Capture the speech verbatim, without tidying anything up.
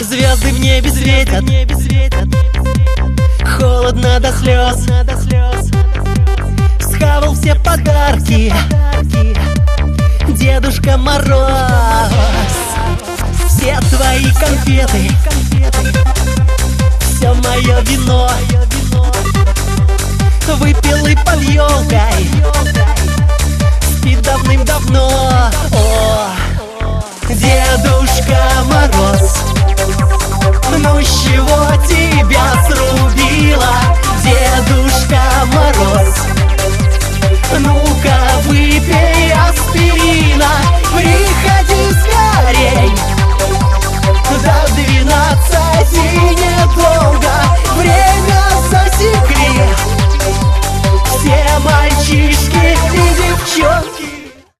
Звезды в небе светят, холодно до слез. Схавал все подарки Дедушка Мороз. Все твои конфеты, все мое вино выпил и под елкой спит давным-давно. О, дедушка